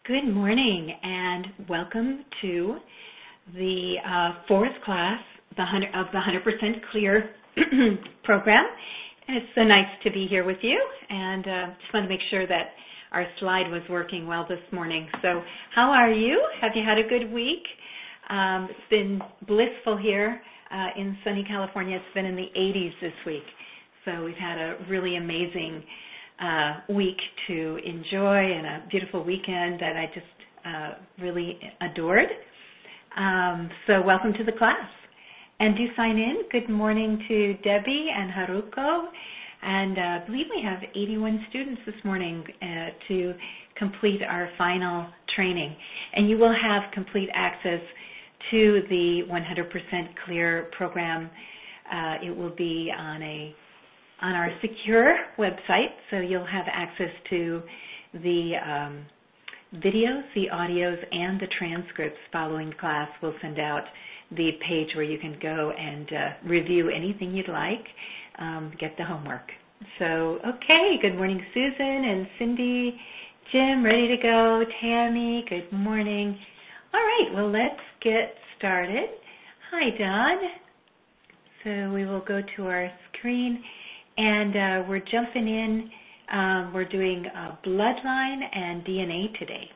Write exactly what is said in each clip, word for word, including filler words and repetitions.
Good morning and welcome to the uh, fourth class the one hundred, of the one hundred percent Clear program. And it's so nice to be here with you, and uh, just want to make sure that our slide was working well this morning. So how are you? Have you had a good week? Um, it's been blissful here uh, in sunny California. It's been in the eighties this week. So we've had a really amazing uh, week to enjoy and a beautiful weekend that I just uh, really adored. Um, so welcome to the class. And do sign in. Good morning to Debbie and Haruko. And uh, I believe we have eighty-one students this morning uh, to complete our final training. And you will have complete access to the one hundred percent Clear program. Uh, it will be on a on our secure website, so you'll have access to the um, videos, the audios, and the transcripts following class. We'll send out the page where you can go and uh, review anything you'd like, um, get the homework. So, okay, good morning, Susan and Cindy, Jim, ready to go, Tammy, good morning. All right, well, let's get started. Hi, Don. So we will go to our screen, and uh, we're jumping in. Um, we're doing uh, bloodline and D N A today.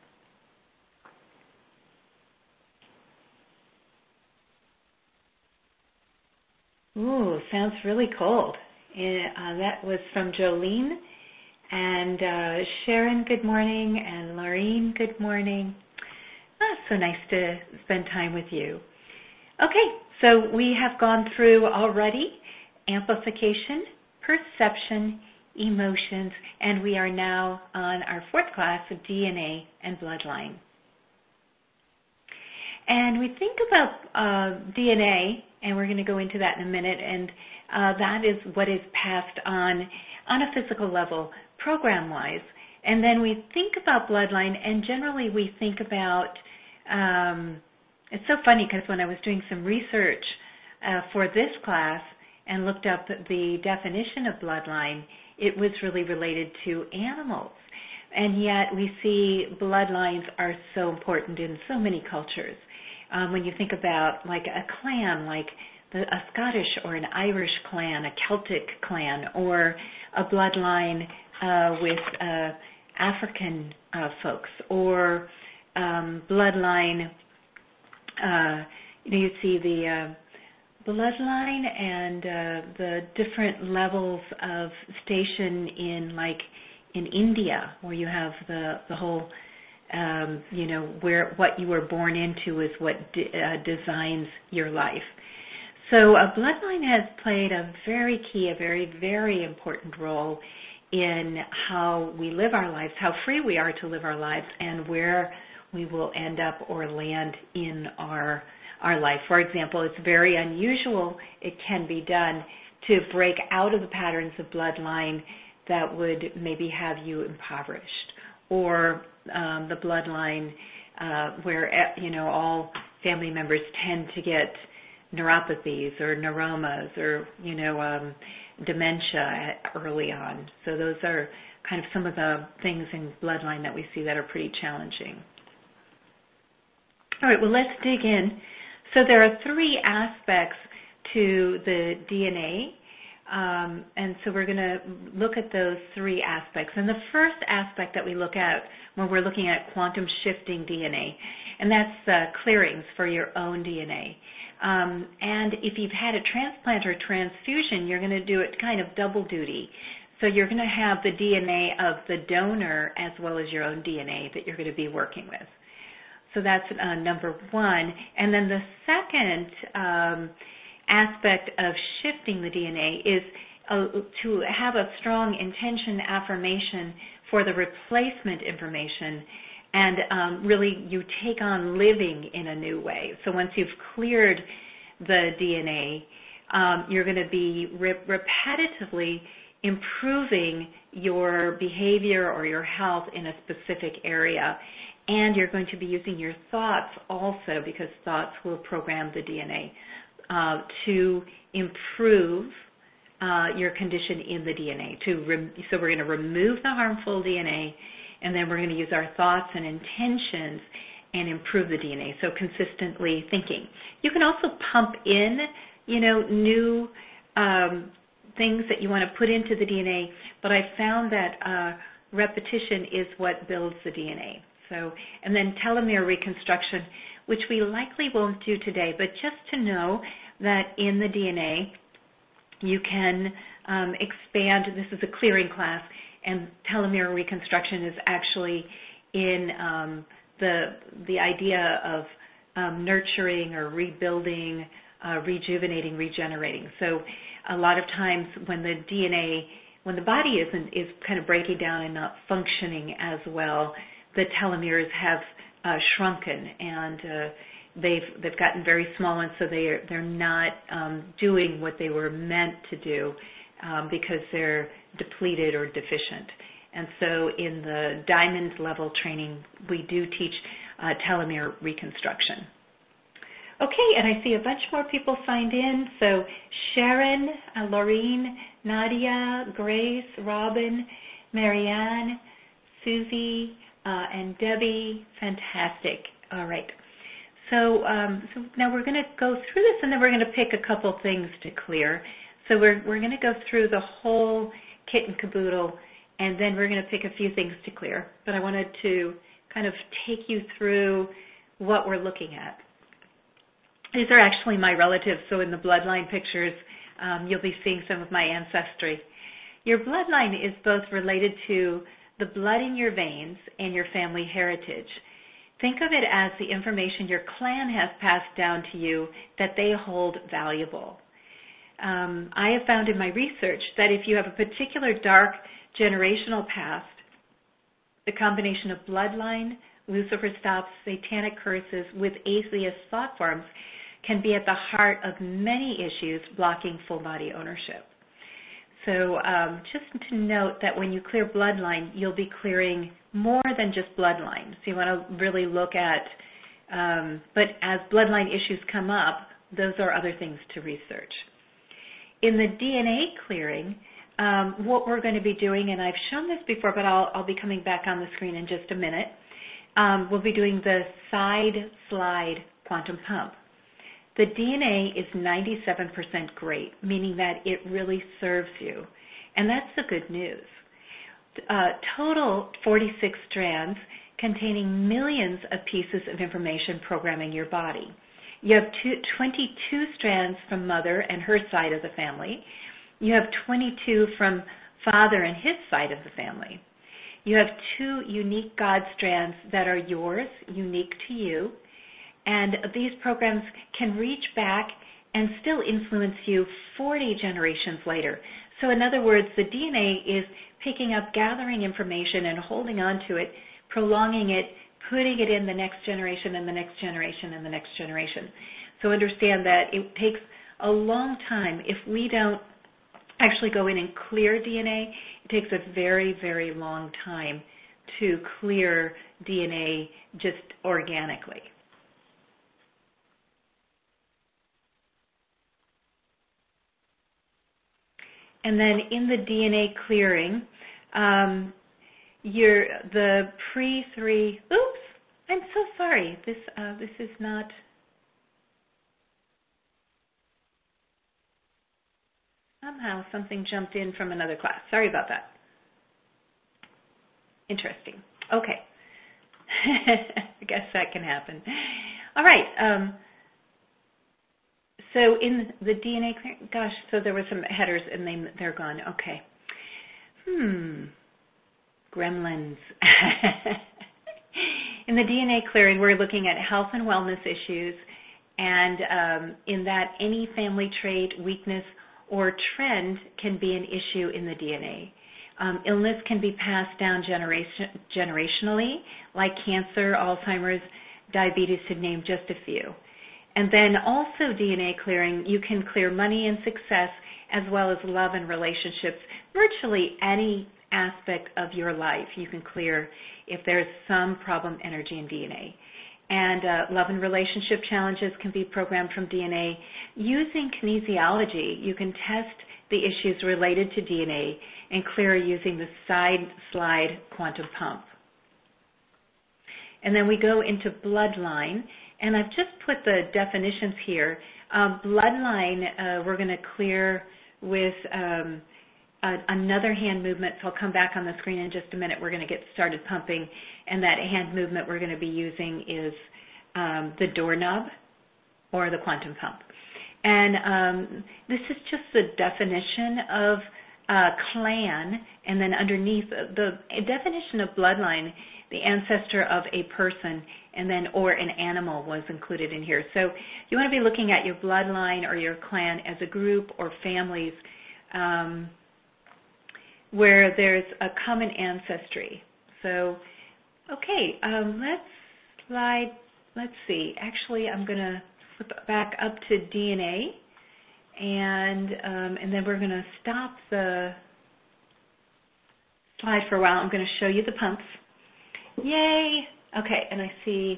Ooh, sounds really cold. Uh, that was from Jolene. And uh, Sharon, good morning. And Laureen, good morning. Ah, so nice to spend time with you. Okay, so we have gone through already amplification, perception, emotions, and we are now on our fourth class of D N A and bloodline. And we think about uh, D N A, and we're going to go into that in a minute, and uh, that is what is passed on on a physical level, program-wise. And then we think about bloodline, and generally we think about, um, it's so funny because when I was doing some research uh, for this class and looked up the definition of bloodline, it was really related to animals. And yet we see bloodlines are so important in so many cultures. Um, when you think about like a clan, like the, a Scottish or an Irish clan, a Celtic clan, or a bloodline uh, with uh, African uh, folks, or um, bloodline, uh, you know, you see the uh, bloodline and uh, the different levels of station in, like, in India, where you have the, the whole Um, you know, where what you were born into is what de- uh, designs your life. So a bloodline has played a very key, a very, very important role in how we live our lives, how free we are to live our lives, and where we will end up or land in our our life. For example, it's very unusual, it can be done, to break out of the patterns of bloodline that would maybe have you impoverished, or um, the bloodline uh, where, you know, all family members tend to get neuropathies or neuromas or, you know, um, dementia early on. So those are kind of some of the things in bloodline that we see that are pretty challenging. All right, well, let's dig in. So there are three aspects to the D N A. Um, and so we're going to look at those three aspects. And the first aspect that we look at when we're looking at quantum shifting D N A, and that's uh, clearings for your own D N A. Um, and if you've had a transplant or transfusion, you're going to do it kind of double duty. So you're going to have the D N A of the donor as well as your own D N A that you're going to be working with. So that's uh, number one. And then the second um, aspect of shifting the D N A is uh, to have a strong intention affirmation for the replacement information, and um, really you take on living in a new way. So once you've cleared the D N A, um, you're going to be re- repetitively improving your behavior or your health in a specific area. And you're going to be using your thoughts also, because thoughts will program the D N A. Uh, to improve uh, your condition in the D N A. To re- so we're going to remove the harmful D N A, and then we're going to use our thoughts and intentions and improve the D N A, so consistently thinking. You can also pump in, you know, new um, things that you want to put into the D N A, but I found that uh, repetition is what builds the D N A. So, and then telomere reconstruction, which we likely won't do today, but just to know that in the D N A, you can um, expand. This is a clearing class, and telomere reconstruction is actually in um, the the idea of um, nurturing or rebuilding, uh, rejuvenating, regenerating. So a lot of times when the D N A, when the body isn't is kind of breaking down and not functioning as well, the telomeres have uh, shrunken, and uh, they've they've gotten very small, and so they are, they're not um, doing what they were meant to do um, because they're depleted or deficient. And so in the diamond level training, we do teach uh, telomere reconstruction. Okay, and I see a bunch more people signed in. So Sharon, uh, Laureen, Nadia, Grace, Robin, Marianne, Susie, uh, and Debbie. Fantastic. All right. So, um, so now we're going to go through this, and then we're going to pick a couple things to clear. So we're we're going to go through the whole kit and caboodle, and then we're going to pick a few things to clear. But I wanted to kind of take you through what we're looking at. These are actually my relatives, so in the bloodline pictures, um, you'll be seeing some of my ancestry. Your bloodline is both related to the blood in your veins and your family heritage. Think of it as the information your clan has passed down to you that they hold valuable. Um, I have found in my research that if you have a particular dark generational past, the combination of bloodline, Lucifer stops, satanic curses with atheist thought forms can be at the heart of many issues blocking full body ownership. So um, just to note that when you clear bloodline, you'll be clearing more than just bloodline. So you want to really look at, um, but as bloodline issues come up, those are other things to research. In the D N A clearing, um, what we're going to be doing, and I've shown this before, but I'll, I'll be coming back on the screen in just a minute, um, we'll be doing the side slide quantum pump. The D N A is ninety-seven percent great, meaning that it really serves you. And that's the good news. Uh, total forty-six strands containing millions of pieces of information programming your body. You have two, twenty-two strands from mother and her side of the family. You have twenty-two from father and his side of the family. You have two unique God strands that are yours, unique to you. And these programs can reach back and still influence you forty generations later. So in other words, the D N A is picking up, gathering information and holding on to it, prolonging it, putting it in the next generation and the next generation and the next generation. So understand that it takes a long time. If we don't actually go in and clear D N A, it takes a very, very long time to clear D N A just organically. And then in the D N A clearing, um, you're the pre three. Oops, I'm so sorry. This uh, this is not. Somehow something jumped in from another class. Sorry about that. Interesting. Okay. I guess that can happen. All right. Um, So in the D N A, gosh, so there were some headers and they, they're gone. Okay. Hmm. Gremlins. In the D N A clearing, we're looking at health and wellness issues, and um, in that any family trait, weakness, or trend can be an issue in the D N A. Um, illness can be passed down generation, generationally, like cancer, Alzheimer's, diabetes, to name just a few. And then also D N A clearing, you can clear money and success as well as love and relationships. Virtually any aspect of your life you can clear if there's some problem energy in D N A. And uh, love and relationship challenges can be programmed from D N A. Using kinesiology, you can test the issues related to D N A and clear using the side slide quantum pump. and then we go into bloodline, and I've just put the definitions here. Um, bloodline, uh, we're going to clear with um, a, another hand movement, so I'll come back on the screen in just a minute. We're going to get started pumping, and that hand movement we're going to be using is um, the doorknob or the quantum pump. And um, this is just the definition of uh, clan, and then underneath the definition of bloodline, the ancestor of a person, and then or an animal was included in here. So you want to be looking at your bloodline or your clan as a group or families um, where there's a common ancestry. So, okay, um, let's slide, let's see. Actually, I'm going to flip back up to D N A, and, um, and then we're going to stop the slide for a while. I'm going to show you the pumps. Yay! Okay, and I see.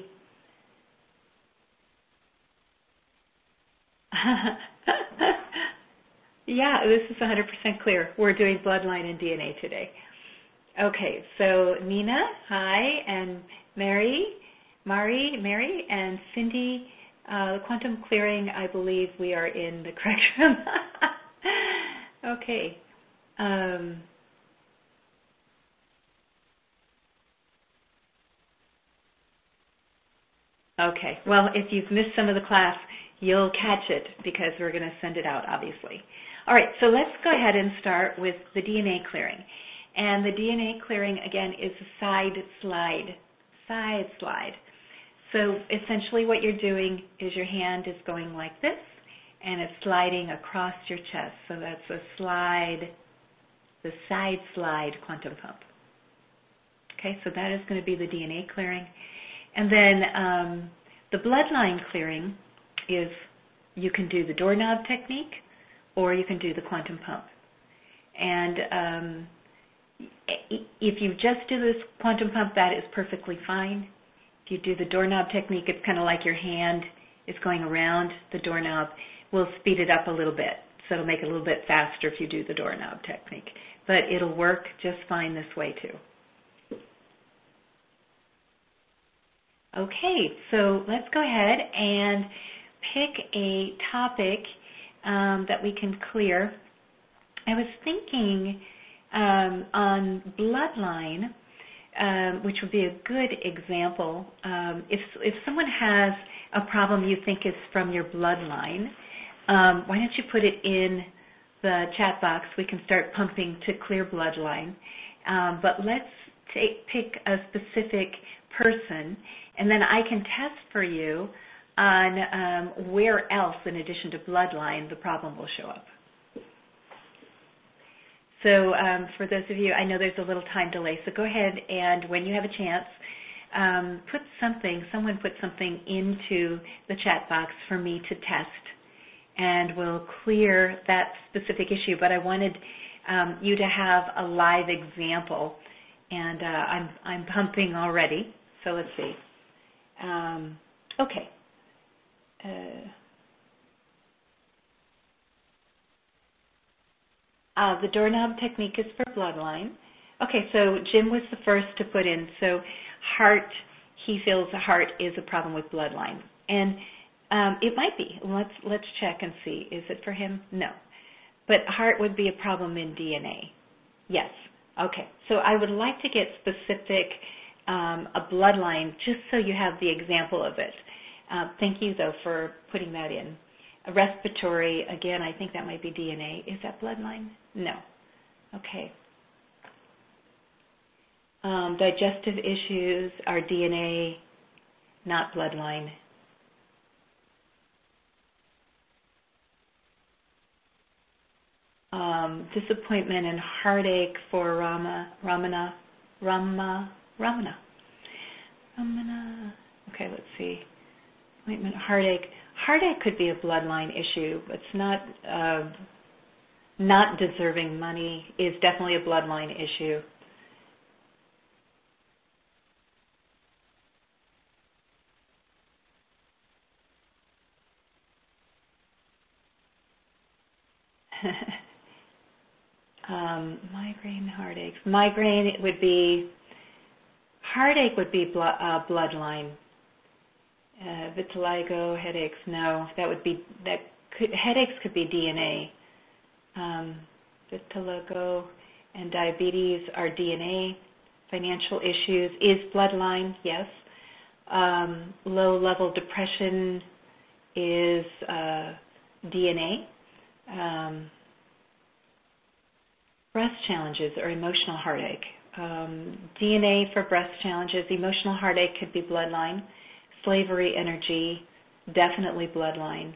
Yeah, this is one hundred percent clear. We're doing bloodline and D N A today. Okay, so Nina, hi, and Mary, Mari, Mary, and Cindy, uh, quantum clearing, I believe we are in the correct room. Okay. Um, Okay, well, if you've missed some of the class, you'll catch it because we're going to send it out, obviously. All right, so let's go ahead and start with the D N A clearing. And the D N A clearing, again, is a side slide, side slide. So essentially what you're doing is your hand is going like this, and it's sliding across your chest. So that's a slide, the side slide quantum pump. Okay, so that is going to be the D N A clearing. And then um, the bloodline clearing is you can do the doorknob technique or you can do the quantum pump. And um, if you just do this quantum pump, that is perfectly fine. If you do the doorknob technique, it's kind of like your hand is going around the doorknob. We'll speed it up a little bit, so it'll make it a little bit faster if you do the doorknob technique. But it'll work just fine this way too. Okay, so let's go ahead and pick a topic um, that we can clear. I was thinking um, on bloodline, um, which would be a good example. Um, if, if someone has a problem you think is from your bloodline, um, why don't you put it in the chat box? We can start pumping to clear bloodline. Um, but let's take, pick a specific person, and then I can test for you on um, where else, in addition to bloodline, the problem will show up. So um, for those of you, I know there's a little time delay, so go ahead and when you have a chance, um, put something, someone put something into the chat box for me to test, and we'll clear that specific issue. But I wanted um, you to have a live example, and uh, I'm, I'm pumping already, so let's see. Um, okay. Uh, uh, the doorknob technique is for bloodline. Okay, so Jim was the first to put in. So heart, he feels the heart is a problem with bloodline. And um, it might be. Let's, let's check and see. Is it for him? No. But heart would be a problem in D N A. Yes. Okay. So I would like to get specific Um, a bloodline, just so you have the example of it. Uh, thank you, though, for putting that in. A respiratory, again, I think that might be D N A. Is that bloodline? No. Okay. Um, digestive issues are D N A, not bloodline. Um, disappointment and heartache for Rama, Ramana, Rama, Ramana. Ramana. Okay, let's see. Appointment, heartache. Heartache could be a bloodline issue. It's not uh, not deserving money is definitely a bloodline issue. um, migraine, heartaches. Migraine would be heartache would be blo- uh, bloodline. Uh, vitiligo, headaches, no, that would be, that could, headaches could be D N A. Um, vitiligo and diabetes are D N A. Financial issues is bloodline, yes. Um, low-level depression is uh, D N A. Um, breast challenges or emotional heartache. Um, D N A for breast challenges, emotional heartache could be bloodline. Slavery energy, definitely bloodline.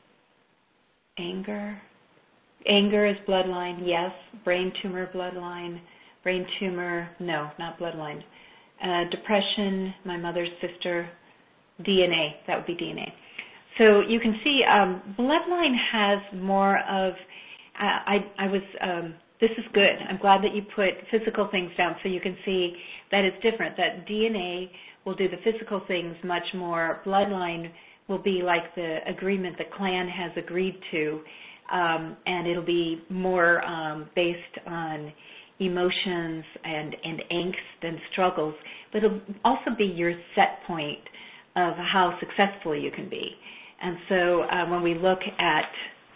Anger. Anger is bloodline, yes. Brain tumor, bloodline. Brain tumor, no, not bloodline. Uh, depression, my mother's sister, D N A, that would be D N A. So you can see um, bloodline has more of, uh, I, I was, um, this is good. I'm glad that you put physical things down so you can see that it's different, that D N A will do the physical things much more. Bloodline will be like the agreement the clan has agreed to, um, and it'll be more um, based on emotions and, and angst and struggles, but it'll also be your set point of how successful you can be. And so uh, when we look at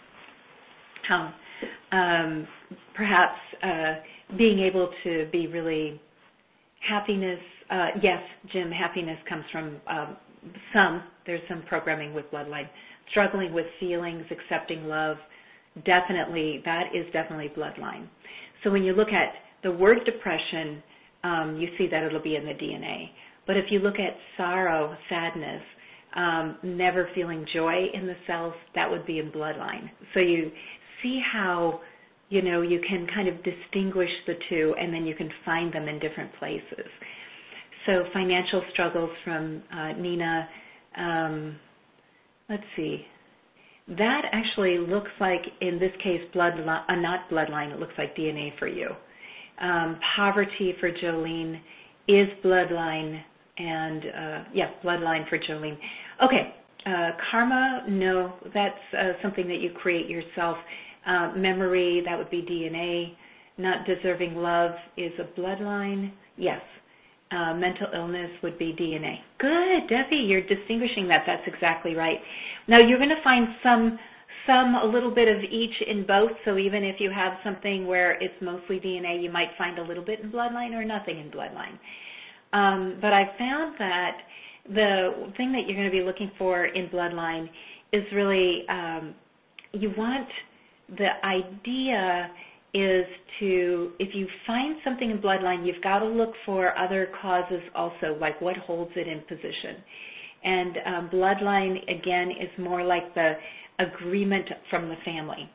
how um, perhaps uh, being able to be really happiness, uh, yes, Jim, happiness comes from um, some, there's some programming with bloodline. Struggling with feelings, accepting love, definitely, that is definitely bloodline. So when you look at the word depression, um, you see that it'll be in the D N A. But if you look at sorrow, sadness, um, never feeling joy in the cells, that would be in bloodline. So you see how, you know, you can kind of distinguish the two, and then you can find them in different places. So financial struggles from uh, Nina, um, let's see. That actually looks like, in this case, bloodline, uh, not bloodline, it looks like D N A for you. Um, poverty for Jolene is bloodline, and, uh, yeah, bloodline for Jolene. Okay, uh, karma, no, that's uh, something that you create yourself. Uh, memory, that would be D N A. Not deserving love is a bloodline, yes. Uh, mental illness would be D N A. Good, Debbie, you're distinguishing that. That's exactly right. Now, you're going to find some, some, a little bit of each in both, so even if you have something where it's mostly D N A, you might find a little bit in bloodline or nothing in bloodline. Um, but I found that the thing that you're going to be looking for in bloodline is really, um, you want, the idea is to, if you find something in bloodline, you've got to look for other causes also, like what holds it in position. And um, bloodline, again, is more like the agreement from the family.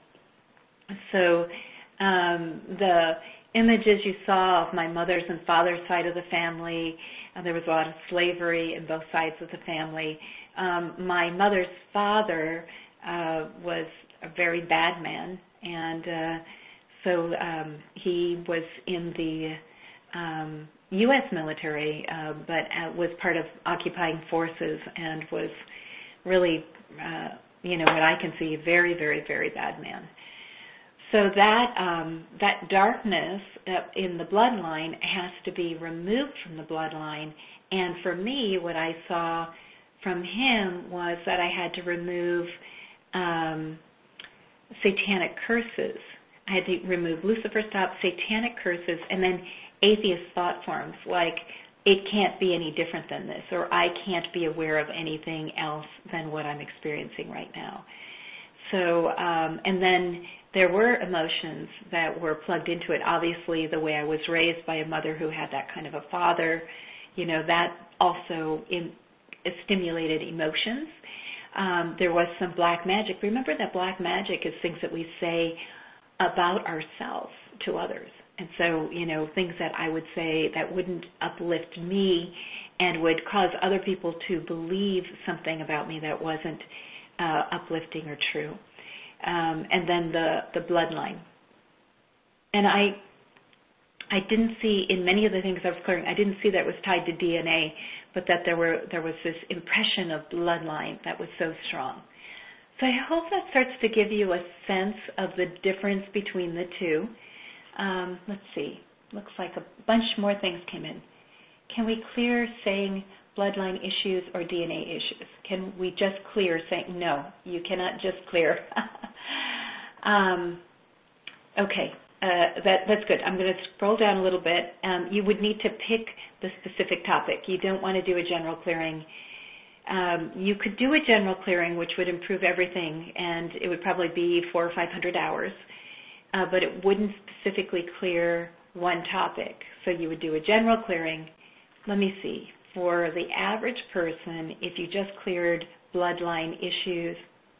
So um, the images you saw of my mother's and father's side of the family, uh, there was a lot of slavery in both sides of the family. Um, my mother's father uh, was a very bad man, and uh, so um, he was in the um, U S military, uh, but uh, was part of occupying forces and was really, uh, you know, what I can see, a very, very, very bad man. So that um, that darkness in the bloodline has to be removed from the bloodline. And for me, what I saw from him was that I had to remove um, satanic curses. I had to remove Lucifer stop, satanic curses, and then atheist thought forms like it can't be any different than this, or I can't be aware of anything else than what I'm experiencing right now. So, um, and then there were emotions that were plugged into it. Obviously, the way I was raised by a mother who had that kind of a father, you know, that also in, stimulated emotions. Um, there was some black magic. Remember that black magic is things that we say about ourselves to others. And so, you know, things that I would say that wouldn't uplift me and would cause other people to believe something about me that wasn't uh, uplifting or true. Um, and then the, the bloodline. And I I didn't see, in many of the things I was clearing, I didn't see that it was tied to D N A, but that there were there was this impression of bloodline that was so strong. So I hope that starts to give you a sense of the difference between the two. Um, let's see. Looks like a bunch more things came in. can we clear saying bloodline issues or D N A issues? Can we just clear saying, no, you cannot just clear. um, okay, uh, that, that's good. I'm going to scroll down a little bit. Um, you would need to pick the specific topic. You don't want to do a general clearing. Um, you could do a general clearing, which would improve everything, and it would probably be four or five hundred hours, uh, but it wouldn't specifically clear one topic. So you would do a general clearing. Let me see. For the average person, if you just cleared bloodline issues,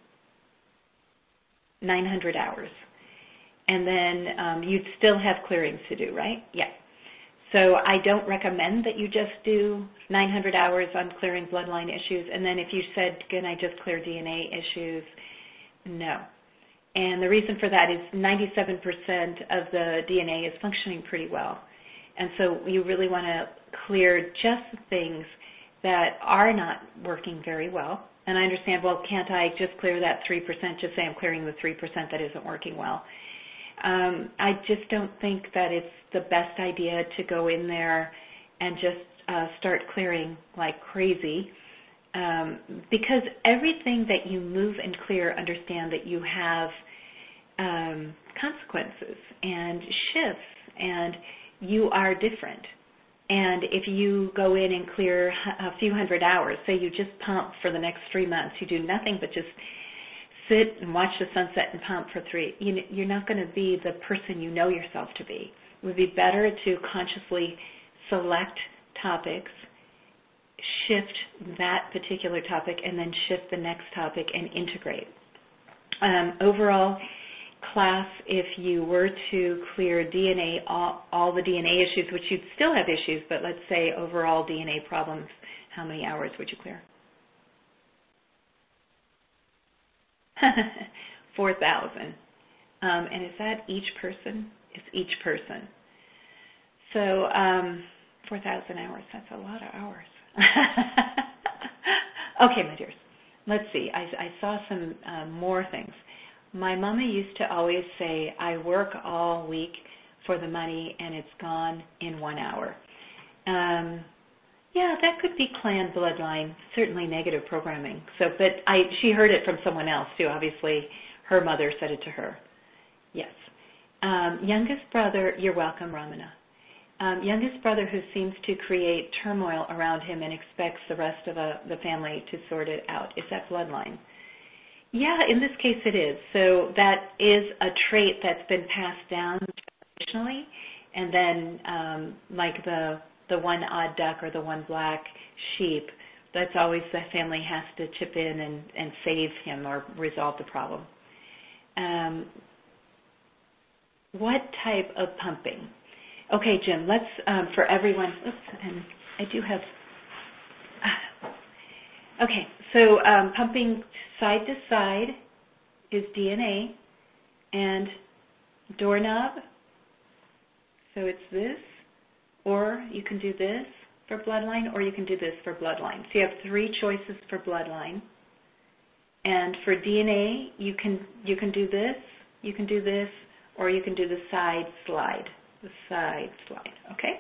nine hundred hours. And then um, you'd still have clearings to do, right? Yeah. So I don't recommend that you just do nine hundred hours on clearing bloodline issues. And then if you said, can I just clear D N A issues? No. And the reason for that is ninety-seven percent of the D N A is functioning pretty well. And so you really want to clear just the things that are not working very well. And I understand, well, can't I just clear that three percent, just say I'm clearing the three percent that isn't working well. Um, I just don't think that it's the best idea to go in there and just uh, start clearing like crazy, um, because everything that you move and clear, understand that you have um, consequences and shifts, and you are different. And if you go in and clear a few hundred hours, say you just pump for the next three months, you do nothing but just sit and watch the sunset and pump for three, you know, you're not going to be the person you know yourself to be. It would be better to consciously select topics, shift that particular topic, and then shift the next topic and integrate. Um, overall, class, if you were to clear D N A, all, all the D N A issues, which you'd still have issues, but let's say overall D N A problems, how many hours would you clear? four thousand. Um, and is that each person? It's each person. So um, four thousand hours, that's a lot of hours. Okay, my dears, let's see. I, I saw some uh, more things. My mama used to always say, I work all week for the money and it's gone in one hour. Um, yeah, that could be clan bloodline, certainly negative programming. So, but I, she heard it from someone else too. Obviously, her mother said it to her. Yes. Um, youngest brother, you're welcome, Ramana. Um, youngest brother who seems to create turmoil around him and expects the rest of a, the family to sort it out. Is that bloodline? Yeah, in this case it is. So that is a trait that's been passed down traditionally, and then um, like the the one odd duck or the one black sheep, that's always the family has to chip in and, and save him or resolve the problem. Um, what type of pumping? Okay, Jim, let's, um, for everyone, oops, and I do have, uh, okay, so um, pumping side to side is D N A, and doorknob, so it's this, or you can do this for bloodline, or you can do this for bloodline. So you have three choices for bloodline. And for D N A, you can you can do this, you can do this, or you can do the side slide. The side slide, okay?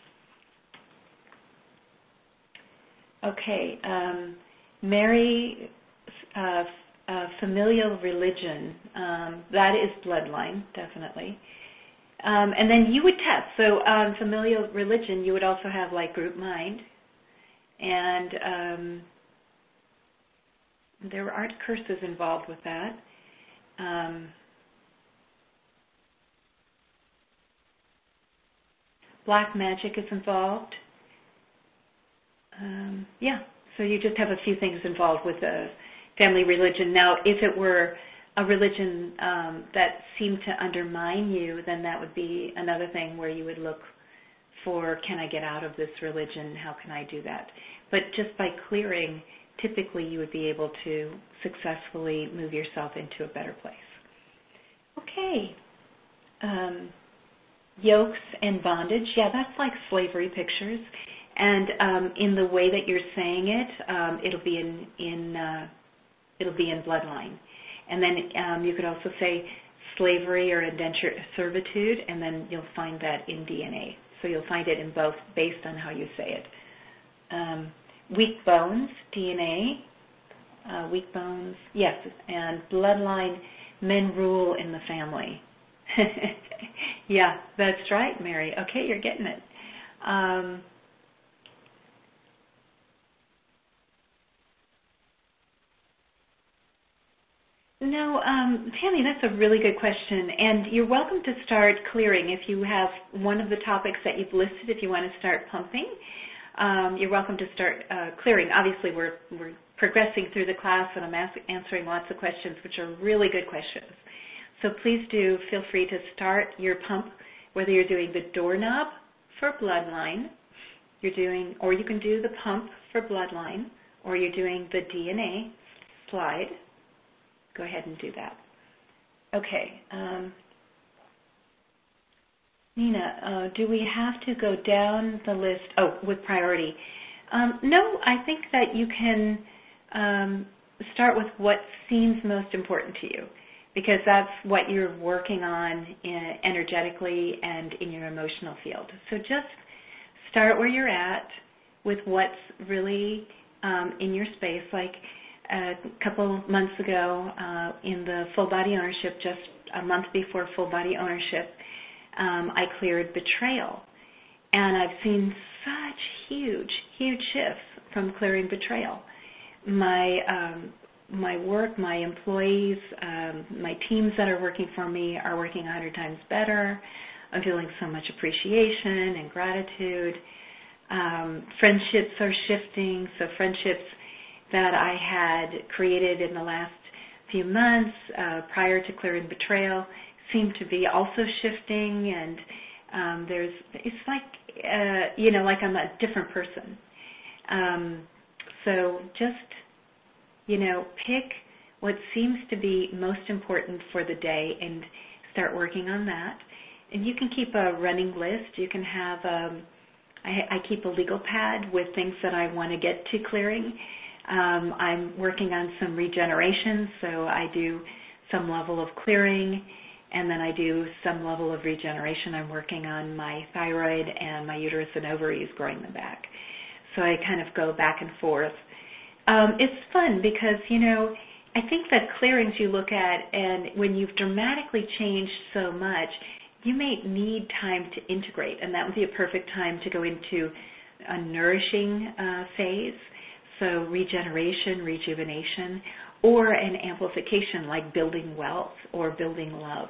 Okay, um, marry uh, uh, familial religion. Um, that is bloodline, definitely. Um, and then you would test. So um, familial religion, you would also have like group mind. And um, there aren't curses involved with that. Um, black magic is involved. Um, yeah, so you just have a few things involved with the family religion. Now, if it were a religion um, that seemed to undermine you, then that would be another thing where you would look for, can I get out of this religion? How can I do that? But just by clearing, typically you would be able to successfully move yourself into a better place. Okay. Um, yokes and bondage, yeah, that's like slavery pictures. And um, in the way that you're saying it, um, it'll be in, in uh, it'll be in bloodline. And then um, you could also say slavery or indentured servitude, and then you'll find that in D N A. so you'll find it in both based on how you say it. Um, weak bones, D N A, uh, weak bones, yes, and bloodline, men rule in the family. Yeah, that's right, Mary. Okay, you're getting it. Um, No, um, Tammy, that's a really good question, and you're welcome to start clearing if you have one of the topics that you've listed. If you want to start pumping, um, you're welcome to start uh, clearing. Obviously, we're we're progressing through the class, and I'm ask, answering lots of questions, which are really good questions. So please do feel free to start your pump, whether you're doing the doorknob for bloodline, you're doing, or you can do the pump for bloodline, or you're doing the D N A slide. Go ahead and do that. Okay. Um, Nina, uh, do we have to go down the list? Oh, with priority. Um, no, I think that you can um, start with what seems most important to you, because that's what you're working on in, energetically and in your emotional field. So just start where you're at with what's really um, in your space. Like a couple months ago uh, in the full body ownership, just a month before full body ownership, um, I cleared betrayal. And I've seen such huge, huge shifts from clearing betrayal. My um, my work, my employees, um, my teams that are working for me are working a hundred times better. I'm feeling so much appreciation and gratitude. Um, friendships are shifting, so friendships that I had created in the last few months uh, prior to clearing betrayal seem to be also shifting, and um, there's, it's like, uh, you know, like I'm a different person. Um, so just, you know, pick what seems to be most important for the day and start working on that. And you can keep a running list. You can have, um, I, I keep a legal pad with things that I want to get to clearing. Um, I'm working on some regeneration, so I do some level of clearing, and then I do some level of regeneration. I'm working on my thyroid and my uterus and ovaries, growing them back. So I kind of go back and forth. Um, it's fun because, you know, I think that clearings you look at, and when you've dramatically changed so much, you may need time to integrate, and that would be a perfect time to go into a nourishing uh, phase. So regeneration, rejuvenation, or an amplification like building wealth or building love.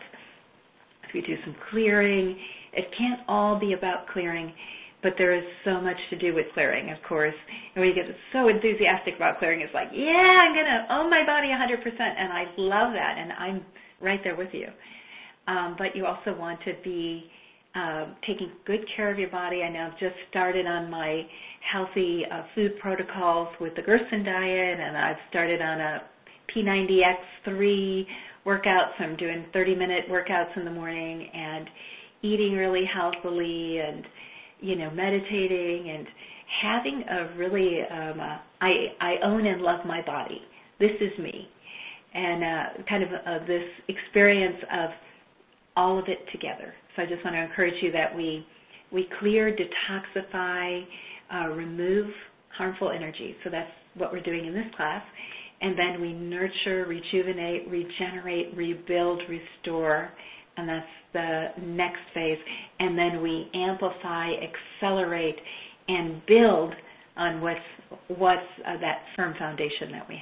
If you do some clearing, it can't all be about clearing, but there is so much to do with clearing, of course. And when you get so enthusiastic about clearing, it's like, yeah, I'm going to own my body one hundred percent, and I love that, and I'm right there with you. Um, but you also want to be uh, taking good care of your body. I know I've just started on my healthy uh, food protocols with the Gerson diet, and I've started on a P ninety X three workout, so I'm doing thirty-minute workouts in the morning and eating really healthily and, you know, meditating and having a really, um, a, I, I own and love my body. This is me. And uh, kind of uh, this experience of all of it together. So I just want to encourage you that we we clear, detoxify, uh, remove harmful energy. So that's what we're doing in this class. And then we nurture, rejuvenate, regenerate, rebuild, restore, and that's the next phase. And then we amplify, accelerate, and build on what's, what's uh, that firm foundation that we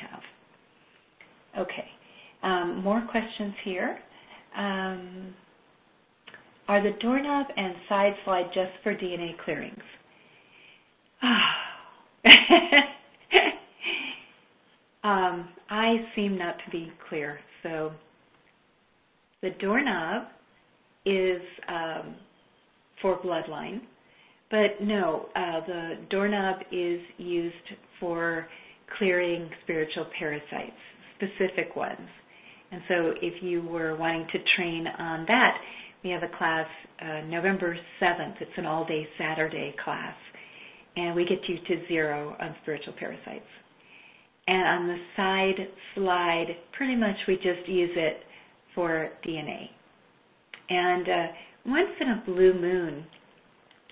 have. Okay, um, more questions here. Um, are the doorknob and side slide just for D N A clearings? um, I seem not to be clear. So the doorknob is um, for bloodline, but no, uh, the doorknob is used for clearing spiritual parasites, specific ones. And so if you were wanting to train on that, we have a class uh, November seventh. It's an all-day Saturday class. And we get you to zero on spiritual parasites. And on the side slide, pretty much we just use it for D N A. And uh, once in a blue moon,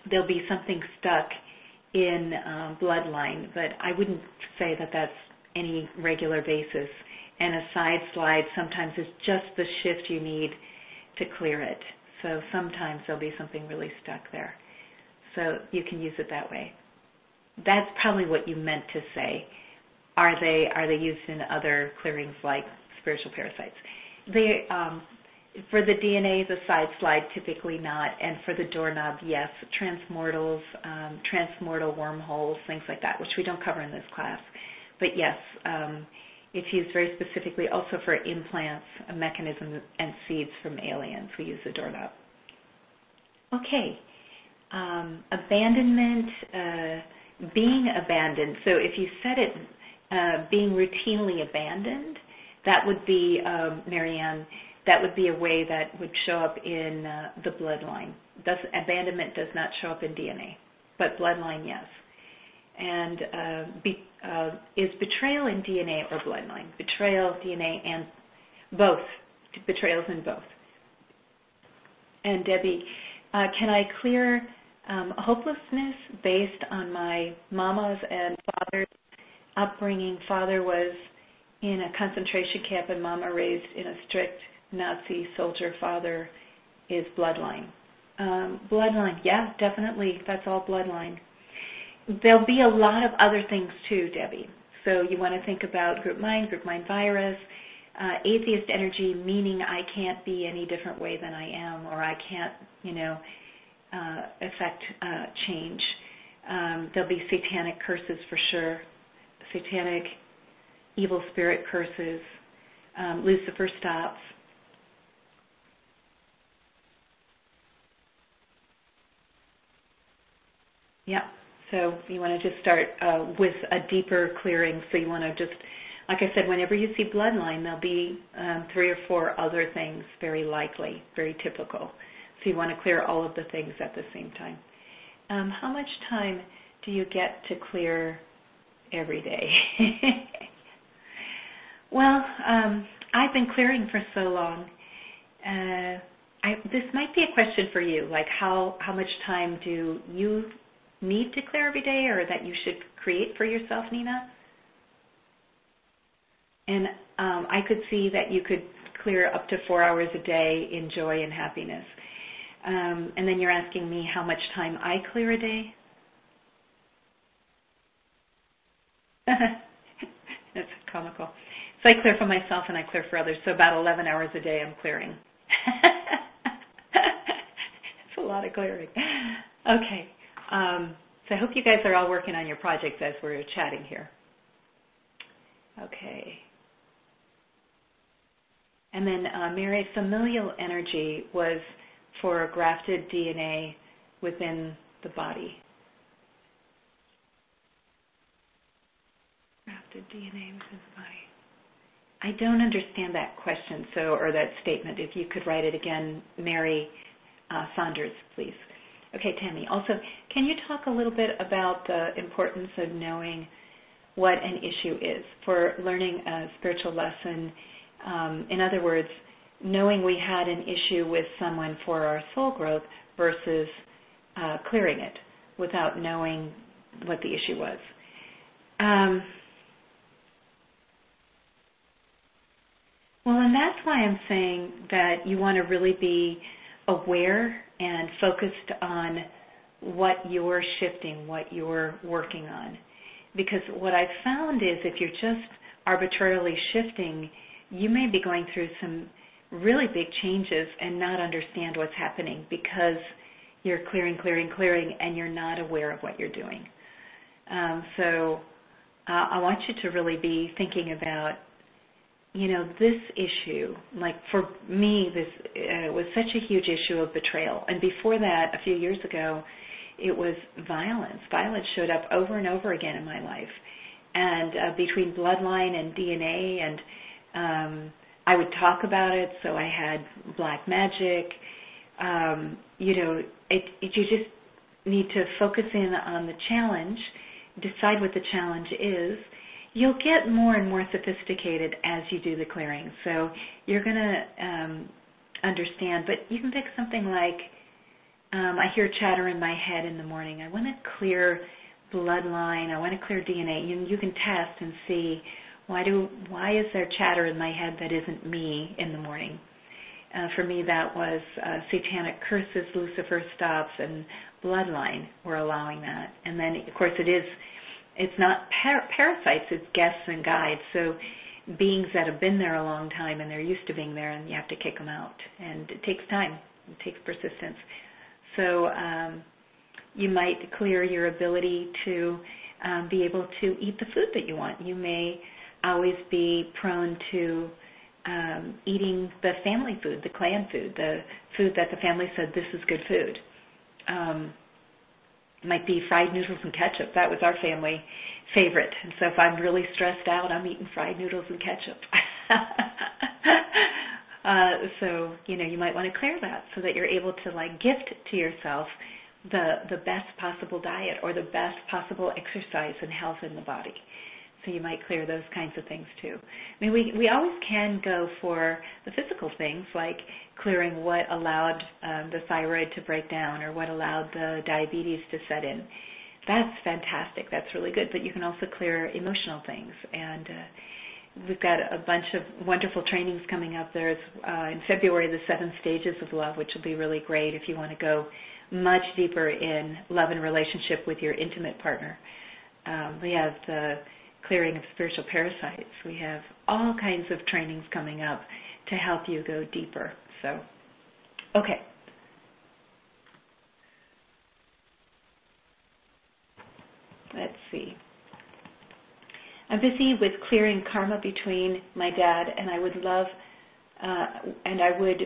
there'll be something stuck in uh, bloodline, but I wouldn't say that that's any regular basis. And a side slide sometimes is just the shift you need to clear it. So sometimes there'll be something really stuck there. So you can use it that way. That's probably what you meant to say. Are they are they used in other clearings like spiritual parasites? They um, for the D N A, the side slide, typically not, and for the doorknob, yes, transmortals, um, transmortal wormholes, things like that, which we don't cover in this class. But yes, um, it's used very specifically also for implants, a mechanism, and seeds from aliens. We use the doorknob. Okay, um, abandonment, uh, being abandoned. So if you said it, uh, being routinely abandoned, that would be, um, Marianne, that would be a way that would show up in uh, the bloodline. Does, abandonment does not show up in D N A, but bloodline, yes. And uh, be, uh, is betrayal in D N A or bloodline? Betrayal, D N A, and both. Betrayals in both. And Debbie, uh, can I clear um, hopelessness based on my mama's and father's upbringing? Father was in a concentration camp and mama raised in a strict Nazi soldier. Father is bloodline. Um, bloodline, yeah, definitely. That's all bloodline. There'll be a lot of other things too, Debbie. So you want to think about group mind, group mind virus, uh, atheist energy, meaning I can't be any different way than I am, or I can't, you know, uh, affect uh, change. Um, there'll be satanic curses for sure, satanic evil spirit curses, um, Lucifer stops. Yeah. So you want to just start uh, with a deeper clearing. So you want to just, like I said, whenever you see bloodline, there'll be um, three or four other things very likely, very typical. So you want to clear all of the things at the same time. Um, how much time do you get to clear every day? Well, um, I've been clearing for so long. Uh, I, this might be a question for you, like how, how much time do you need to clear every day, or that you should create for yourself, Nina? And um, I could see that you could clear up to four hours a day in joy and happiness. Um, and then you're asking me how much time I clear a day? That's comical. So I clear for myself and I clear for others. So about eleven hours a day I'm clearing. It's a lot of clearing. Okay. Um, so I hope you guys are all working on your projects as we're chatting here. Okay. And then, uh, Mary, familial energy was for grafted D N A within the body. Grafted D N A within the body. I don't understand that question, so or that statement. If you could write it again, Mary uh, Saunders, please. Okay, Tammy. Also, can you talk a little bit about the importance of knowing what an issue is for learning a spiritual lesson? Um, in other words, knowing we had an issue with someone for our soul growth versus uh, clearing it without knowing what the issue was. Um, well, and that's why I'm saying that you want to really be aware and focused on what you're shifting, what you're working on. Because what I've found is if you're just arbitrarily shifting, you may be going through some really big changes and not understand what's happening because you're clearing, clearing, clearing, and you're not aware of what you're doing. Um, so uh, I want you to really be thinking about, you know, this issue, like for me, this uh, was such a huge issue of betrayal. And before that, a few years ago, it was violence. Violence showed up over and over again in my life. And uh, between bloodline and D N A, and um, I would talk about it, so I had black magic. Um, you know, it, it, you just need to focus in on the challenge, decide what the challenge is. You'll get more and more sophisticated as you do the clearing. So you're going to um, understand, but you can pick something like um, I hear chatter in my head in the morning. I want to clear bloodline. I want to clear D N A. You, you can test and see why do why is there chatter in my head that isn't me in the morning. Uh, for me, that was uh, satanic curses, Lucifer stops, and bloodline were allowing that. And then, of course, it is. It's not par- parasites. It's guests and guides. So beings that have been there a long time and they're used to being there, and you have to kick them out. And it takes time. It takes persistence. So um, you might clear your ability to um, be able to eat the food that you want. You may always be prone to um, eating the family food, the clan food, the food that the family said this is good food. Um, it might be fried noodles and ketchup. That was our family favorite. And so if I'm really stressed out, I'm eating fried noodles and ketchup. uh, so, you know, you might want to clear that so that you're able to, like, gift to yourself the, the best possible diet or the best possible exercise and health in the body. So you might clear those kinds of things too. I mean, we, we always can go for the physical things like clearing what allowed um, the thyroid to break down or what allowed the diabetes to set in. That's fantastic. That's really good. But you can also clear emotional things. And uh, we've got a bunch of wonderful trainings coming up. There's uh, in February the seven stages of love, which will be really great if you want to go much deeper in love and relationship with your intimate partner. Um, we have the clearing of spiritual parasites. We have all kinds of trainings coming up to help you go deeper. So, okay. Let's see. I'm busy with clearing karma between my dad, and I would love, uh, and I would,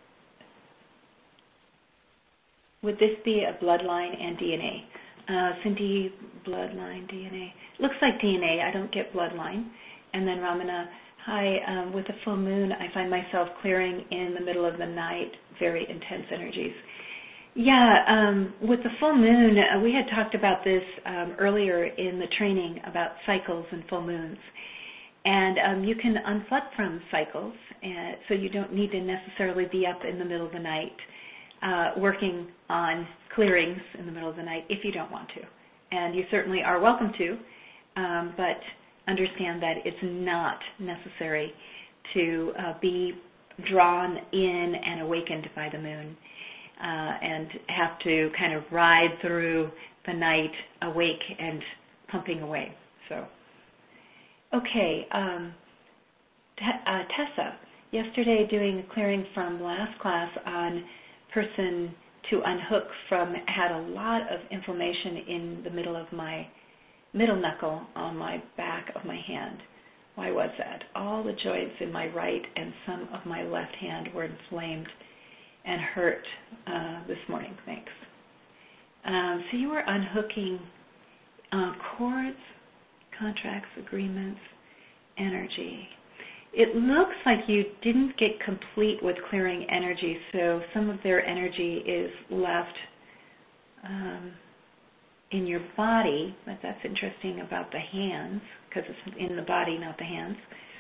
would this be a bloodline and D N A? Uh, Cindy, bloodline, D N A. Looks like D N A. I don't get bloodline. And then Ramana, hi, um, with the full moon, I find myself clearing in the middle of the night, very intense energies. Yeah, um, with the full moon, uh, we had talked about this um, earlier in the training about cycles and full moons. And um, you can unplug from cycles, uh, so you don't need to necessarily be up in the middle of the night uh, working on clearings in the middle of the night if you don't want to. And you certainly are welcome to, um, but understand that it's not necessary to uh, be drawn in and awakened by the moon. Uh, and have to kind of ride through the night awake and pumping away. So, okay, um, T- uh, Tessa, yesterday doing a clearing from last class on person to unhook from, had a lot of inflammation in the middle of my middle knuckle on my back of my hand. Why was that? All the joints in my right and some of my left hand were inflamed and hurt uh, this morning. Thanks. Um, so you were unhooking uh, cords, contracts, agreements, energy. It looks like you didn't get complete with clearing energy, so some of their energy is left um, in your body, but that's interesting about the hands, because it's in the body, not the hands.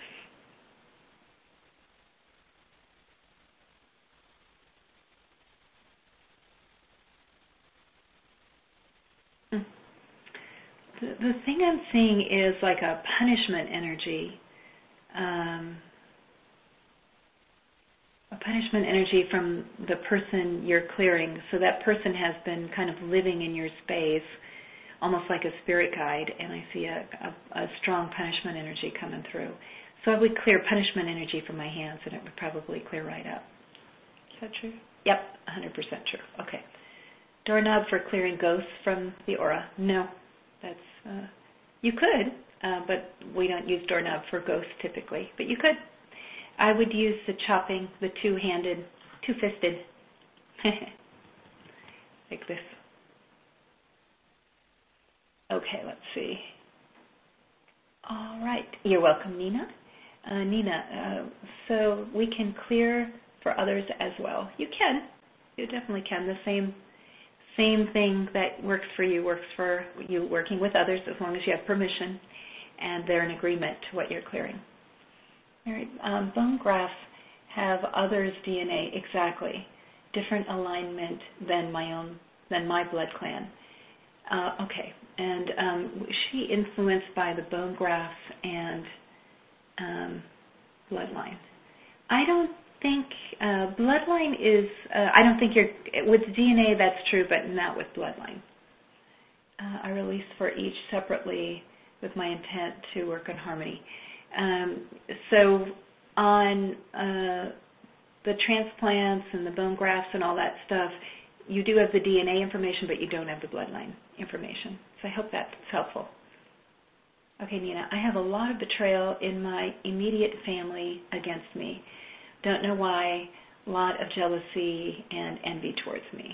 The, the thing I'm seeing is like a punishment energy, um, a punishment energy from the person you're clearing. So that person has been kind of living in your space, almost like a spirit guide, and I see a, a, a strong punishment energy coming through. So I would clear punishment energy from my hands, and it would probably clear right up. Is that true? Yep, one hundred percent true. Okay. Doorknob for clearing ghosts from the aura? No. That's uh, you could, uh, but we don't use doorknob for ghosts typically. But you could. I would use the chopping, the two-handed, two-fisted, like this. Okay, let's see. All right. You're welcome, Nina. Uh, Nina, uh, so we can clear for others as well. You can. You definitely can. The same Same thing that works for you works for you working with others as long as you have permission and they're in agreement to what you're clearing. All right. Um, bone grafts have others' D N A, exactly. different alignment than my own, than my blood clan. Uh, okay, and um, was she influenced by the bone grafts and um, bloodline? I don't think uh, bloodline is. Uh, I don't think you're with D N A. That's true, but not with bloodline. Uh, I release for each separately with my intent to work in harmony. Um, so on uh, the transplants and the bone grafts and all that stuff, you do have the D N A information, but you don't have the bloodline information. So I hope that's helpful. Okay, Nina, I have a lot of betrayal in my immediate family against me. Don't know why, a lot of jealousy and envy towards me.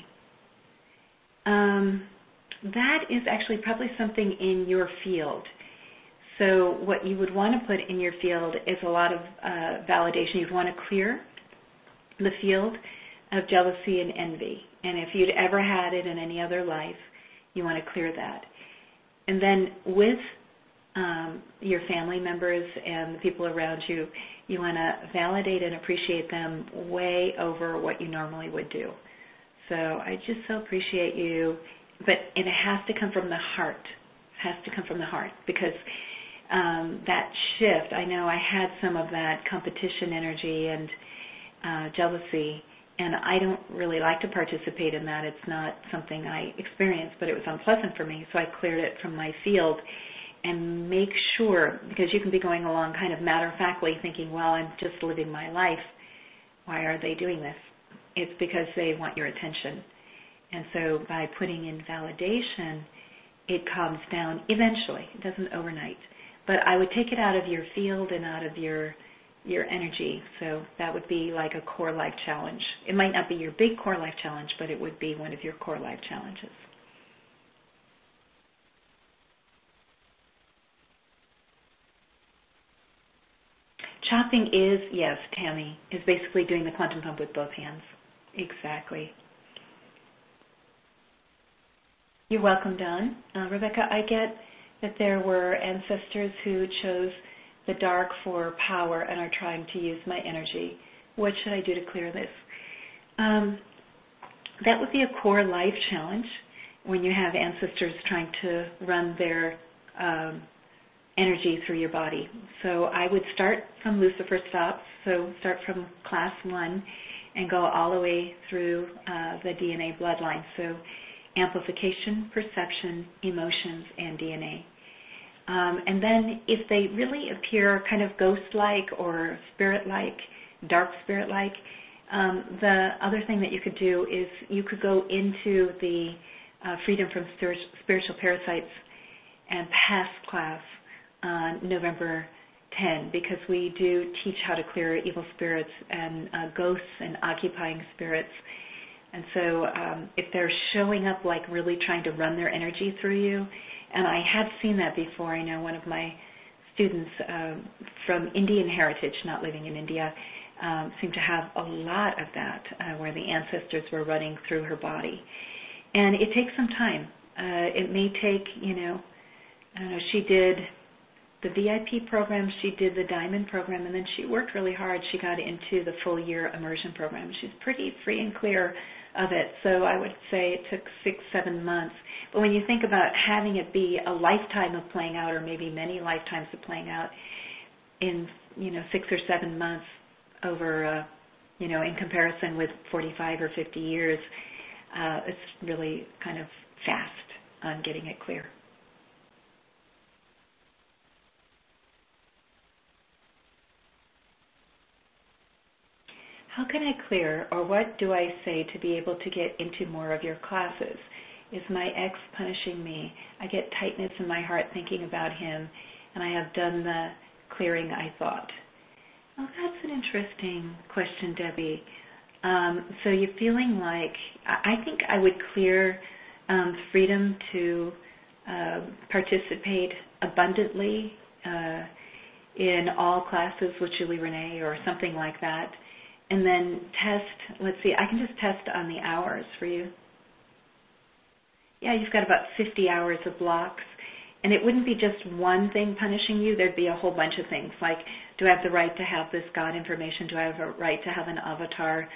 Um, that is actually probably something in your field. So what you would want to put in your field is a lot of uh, validation. You'd want to clear the field of jealousy and envy. And if you'd ever had it in any other life, you want to clear that. And then with um, your family members and the people around you, you want to validate and appreciate them way over what you normally would do. So I just so appreciate you, but and it has to come from the heart. It has to come from the heart because um, that shift, I know I had some of that competition energy and uh, jealousy, and I don't really like to participate in that. It's not something I experienced, but it was unpleasant for me, so I cleared it from my field. And make sure, because you can be going along kind of matter-of-factly thinking, well, I'm just living my life. Why are they doing this? It's because they want your attention. And so by putting in validation, it calms down eventually. It doesn't overnight. But I would take it out of your field and out of your your energy. So that would be like a core life challenge. It might not be your big core life challenge, but it would be one of your core life challenges. Chopping is, yes, Tammy, is basically doing the quantum pump with both hands. Exactly. You're welcome, Don. Uh, Rebecca, I get that there were ancestors who chose the dark for power and are trying to use my energy. What should I do to clear this? Um, that would be a core life challenge when you have ancestors trying to run their um, energy through your body. So I would start from Lucifer stops, so start from class one and go all the way through uh, the D N A bloodline. So amplification, perception, emotions, and D N A. Um, and then if they really appear kind of ghost-like or spirit-like, dark spirit-like, um, the other thing that you could do is you could go into the uh, Freedom from Spiritual Parasites and Past class on November tenth, because we do teach how to clear evil spirits and uh, ghosts and occupying spirits. And so um, if they're showing up like really trying to run their energy through you, and I have seen that before. I know one of my students um, from Indian heritage, not living in India, um, seemed to have a lot of that, uh, where the ancestors were running through her body. And it takes some time. Uh, it may take, you know, I don't know, she did the V I P program, she did the Diamond program, and then she worked really hard. She got into the full year immersion program. She's pretty free and clear of it. So I would say it took six, seven months. But when you think about having it be a lifetime of playing out, or maybe many lifetimes of playing out in, you know, six or seven months over, uh, you know, in comparison with forty-five or fifty years, uh, it's really kind of fast on getting it clear. How can I clear, or what do I say to be able to get into more of your classes? Is my ex punishing me? I get tightness in my heart thinking about him, and I have done the clearing I thought. Oh, that's an interesting question, Debbie. Um, so you're feeling like, I think I would clear um, freedom to uh, participate abundantly uh, in all classes with Julie Renee or something like that. And then test, let's see, I can just test on the hours for you. Yeah, you've got about fifty hours of blocks. And it wouldn't be just one thing punishing you. There'd be a whole bunch of things, like, do I have the right to have this God information? Do I have a right to have an avatar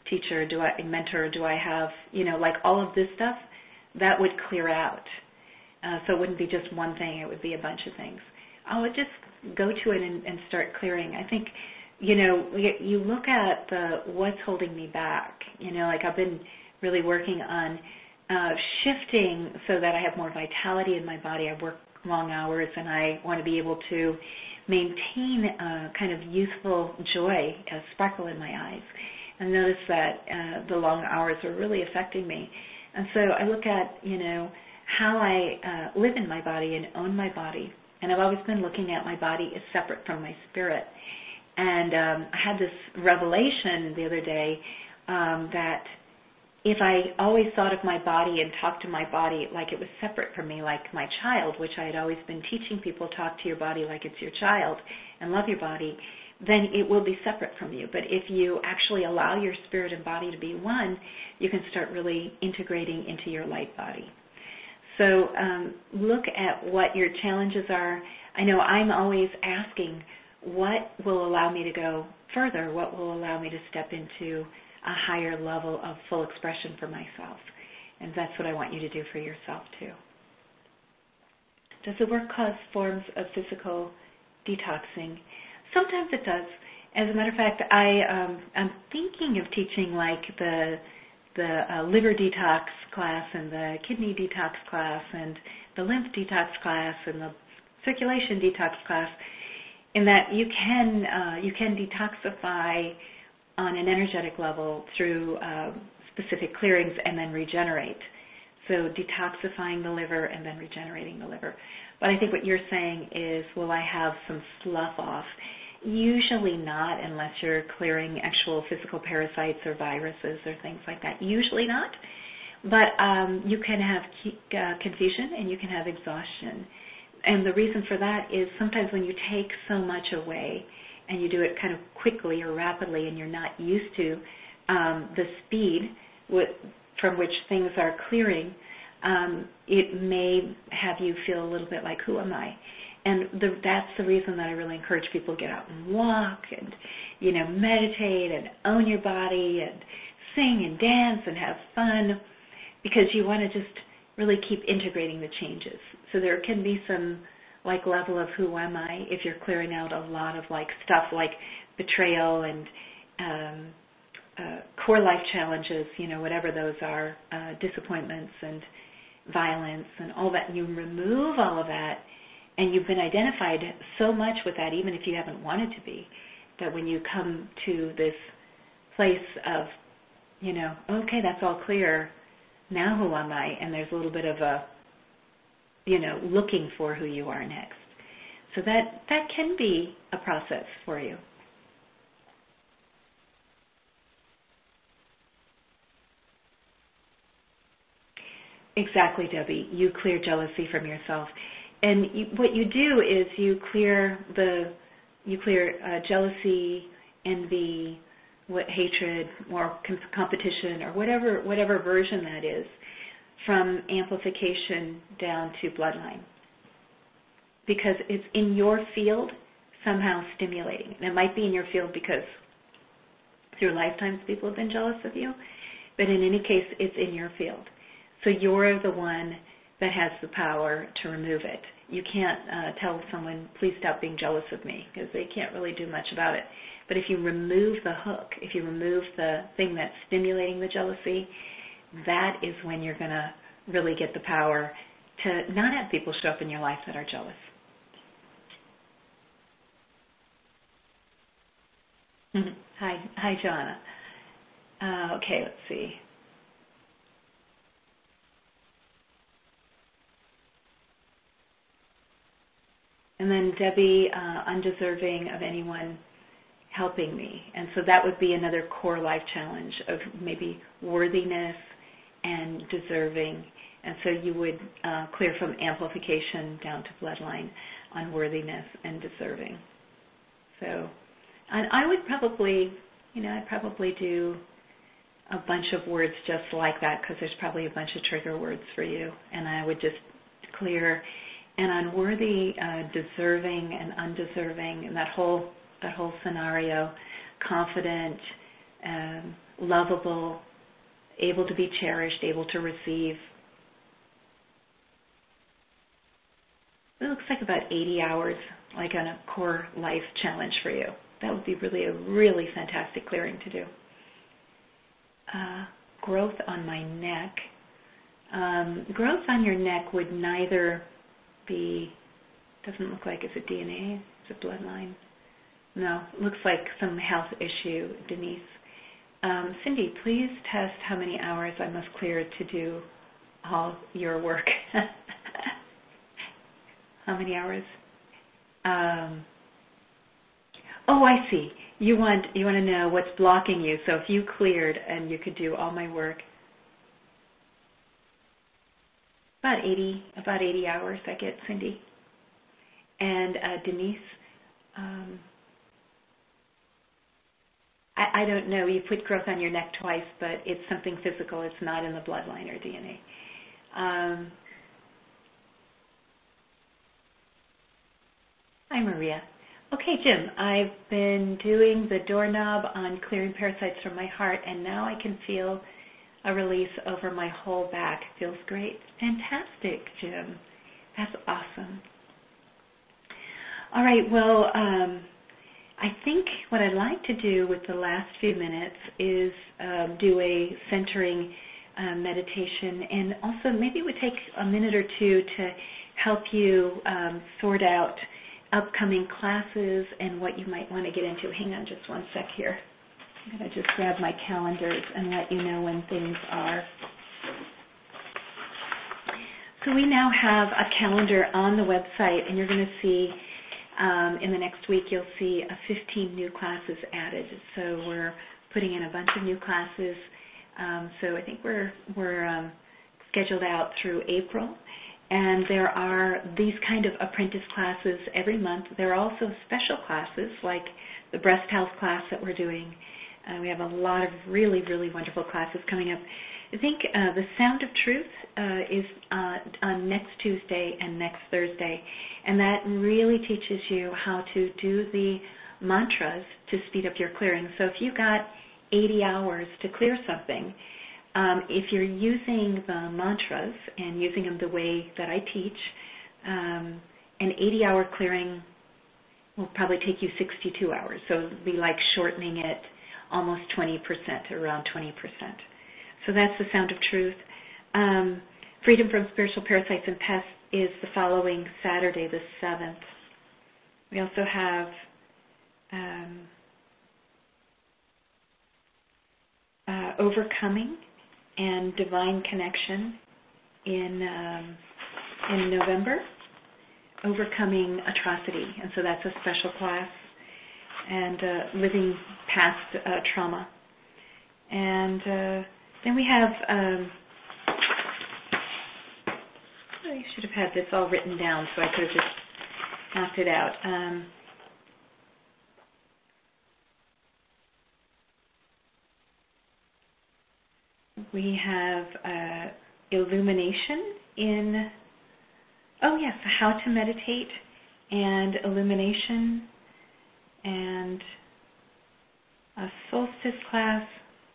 teacher, do I mentor, do I have, you know, like all of this stuff, that would clear out. Uh, so it wouldn't be just one thing, it would be a bunch of things. I would just go to it and, and start clearing. I think, you know, you look at the what's holding me back. You know, like I've been really working on uh, shifting so that I have more vitality in my body. I work long hours and I want to be able to maintain a kind of youthful joy, a sparkle in my eyes. And notice that uh, the long hours are really affecting me. And so I look at, you know, how I uh, live in my body and own my body. And I've always been looking at my body as separate from my spirit. And um, I had this revelation the other day um, that if I always thought of my body and talked to my body like it was separate from me, like my child, which I had always been teaching people, talk to your body like it's your child and love your body, then it will be separate from you. But if you actually allow your spirit and body to be one, you can start really integrating into your light body. So um, look at what your challenges are. I know I'm always asking, what will allow me to go further? What will allow me to step into a higher level of full expression for myself? And that's what I want you to do for yourself too. Does the work cause forms of physical detoxing? Sometimes it does. As a matter of fact, I, um, I'm thinking of teaching like the the uh, liver detox class and the kidney detox class and the lymph detox class and the circulation detox class, in that you can uh, you can detoxify on an energetic level through uh, specific clearings and then regenerate. So detoxifying the liver and then regenerating the liver. But I think what you're saying is, will I have some slough off? Usually not, unless you're clearing actual physical parasites or viruses or things like that. Usually not. But um, you can have uh, confusion and you can have exhaustion. And the reason for that is sometimes when you take so much away and you do it kind of quickly or rapidly and you're not used to um, the speed with, from which things are clearing, um, it may have you feel a little bit like, who am I? And the, that's the reason that I really encourage people to get out and walk and, you know, meditate and own your body and sing and dance and have fun, because you want to just really keep integrating the changes. So there can be some, like, level of who am I if you're clearing out a lot of, like, stuff like betrayal and um, uh, core life challenges, you know, whatever those are, uh, disappointments and violence and all that. And you remove all of that, and you've been identified so much with that, even if you haven't wanted to be, that when you come to this place of, you know, okay, that's all clear, now who am I? And there's a little bit of a, you know, looking for who you are next. So that, that can be a process for you. Exactly, Debbie. You clear jealousy from yourself. And you, what you do is you clear the, you clear uh, jealousy, envy, what hatred, or com- competition, or whatever whatever version that is, from amplification down to bloodline, because it's in your field somehow stimulating. And it might be in your field because through lifetimes people have been jealous of you, but in any case, it's in your field. So you're the one that has the power to remove it. You can't uh, tell someone, please stop being jealous of me, because they can't really do much about it. But if you remove the hook, if you remove the thing that's stimulating the jealousy, that is when you're going to really get the power to not have people show up in your life that are jealous. Mm-hmm. Hi, hi, Joanna. Uh, okay, let's see. And then Debbie, uh, undeserving of anyone helping me. And so that would be another core life challenge of maybe worthiness and deserving. And so you would uh, clear from amplification down to bloodline on worthiness and deserving. So and I would probably, you know, I'd probably do a bunch of words just like that, because there's probably a bunch of trigger words for you. And I would just clear. And on worthy, uh, deserving, and undeserving, and that whole that whole scenario, confident, um, lovable, able to be cherished, able to receive. It looks like about eighty hours, like on a core life challenge for you. That would be really a really fantastic clearing to do. Uh, growth on my neck. Um, growth on your neck would neither be, doesn't look like it's a D N A, it's a bloodline. No, it looks like some health issue, Denise. Um, Cindy, please test how many hours I must clear to do all your work. How many hours? Um, oh, I see. You want you want to know what's blocking you. So if you cleared and you could do all my work, about eighty, about eighty hours I get, Cindy. And uh, Denise, um, I, I don't know. You put growth on your neck twice, but it's something physical. It's not in the bloodline or D N A. Um, Hi, Maria. Okay, Jim, I've been doing the doorknob on clearing parasites from my heart, and now I can feel a release over my whole back. Feels great. Fantastic, Jim. That's awesome. All right, well, um, I think what I'd like to do with the last few minutes is um, do a centering uh, meditation, and also maybe it would take a minute or two to help you um, sort out upcoming classes and what you might want to get into. Hang on just one sec here. I'm going to just grab my calendars and let you know when things are. So we now have a calendar on the website, and you're going to see um, in the next week you'll see a fifteen new classes added. So we're putting in a bunch of new classes. Um, so I think we're we're um, scheduled out through April. And there are these kind of apprentice classes every month. There are also special classes like the breast health class that we're doing. Uh, we have a lot of really, really wonderful classes coming up. I think uh, the Sound of Truth uh, is uh, on next Tuesday and next Thursday, and that really teaches you how to do the mantras to speed up your clearing. So if you got eighty hours to clear something, Um, if you're using the mantras and using them the way that I teach, um, an eighty-hour clearing will probably take you sixty-two hours. So it'll be like shortening it almost twenty percent, around twenty percent. So that's the Sound of Truth. Um, Freedom from Spiritual Parasites and Pests is the following Saturday, the seventh. We also have um, uh, Overcoming and Divine Connection in um, in November, Overcoming Atrocity, and so that's a special class, and uh, Living Past uh, Trauma. And uh, then we have, um, I should have had this all written down so I could have just knocked it out. Um, We have uh, illumination in, oh yes, how to meditate and illumination and a solstice class,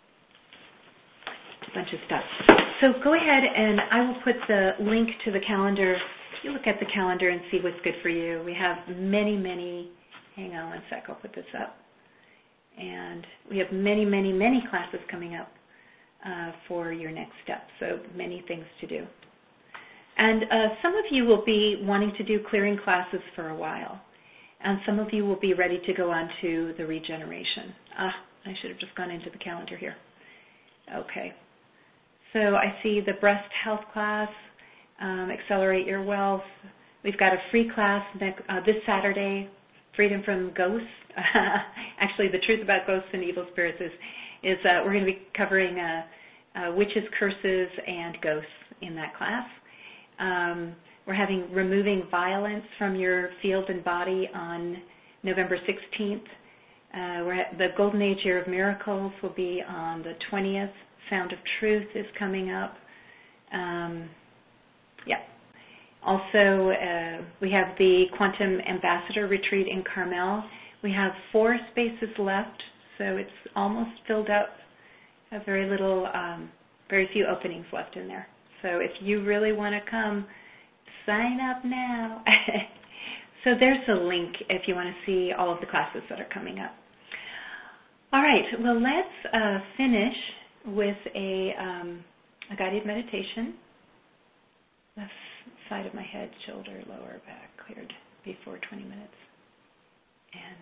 a bunch of stuff. So go ahead and I will put the link to the calendar. You look at the calendar and see what's good for you. We have many, many, hang on one sec, I'll put this up. And we have many, many, many classes coming up. Uh, for your next step, so many things to do. And uh, some of you will be wanting to do clearing classes for a while, and some of you will be ready to go on to the regeneration. Ah, I should have just gone into the calendar here. Okay, so I see the breast health class, um, Accelerate Your Wealth. We've got a free class next, uh, this Saturday, Freedom from Ghosts. Actually, the truth about ghosts and evil spirits is is uh, we're going to be covering uh, uh, witches, curses, and ghosts in that class. Um, we're having Removing Violence from Your Field and Body on November sixteenth. Uh, we're at the Golden Age Year of Miracles will be on the twentieth. Sound of Truth is coming up. Um, yeah. Also, uh, we have the Quantum Ambassador Retreat in Carmel. We have four spaces left, so it's almost filled up. have very little, um, very few openings left in there. So if you really want to come, sign up now. So there's a link if you want to see all of the classes that are coming up. All right, well, let's uh, finish with a, um, a guided meditation. Left side of my head, shoulder, lower back, cleared before twenty minutes. And